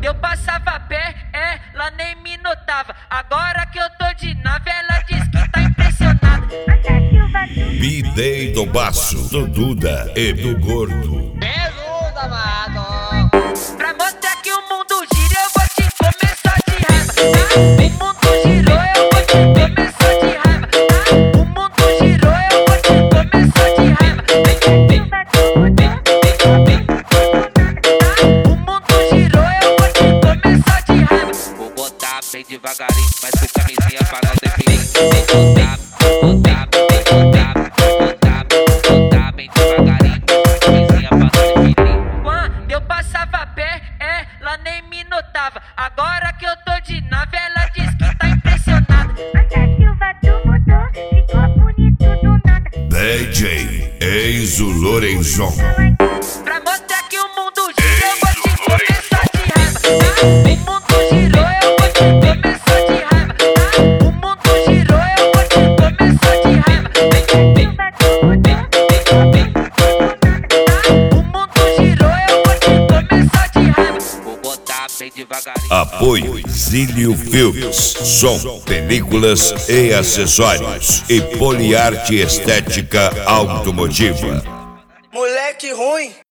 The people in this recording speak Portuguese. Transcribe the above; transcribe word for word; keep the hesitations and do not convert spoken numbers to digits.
eu passava a pé, ela nem me notava. Agora que eu tô de nave, ela diz que tá impressionada. B-Day do Baço, do Duda e do Gordo. Jesus amado. Pra mostrar que o mundo gira, eu vou te comer só de raiva. O mundo girou, eu vou te comer só de raiva. O mundo girou, eu vou te comer só de raiva. O mundo girou, eu vou te comer só de raiva. Vou botar bem devagarinho, mas com camisinha pra não definir. Vou botar, botar, botar, botar, botar bem devagarinho, com camisinha pra não definir. Quando eu passava a pé, ela nem me notava. Agora que eu tô de nave, ela diz que tá impressionada. A Silva do motor ficou bonito do nada. D J Enzo Lorenzon. Pra mostrar que o mundo gira, eu vou te comer só de raiva. O mundo girou, eu vou te comer só de raiva. O mundo girou, eu vou te comer só de raiva. O mundo girou, eu vou te comer só de raiva. Vou botar bem devagarinho. Apoio Zílio Filmes, som, películas e acessórios e Poliarte Estética Automotiva. Moleque ruim.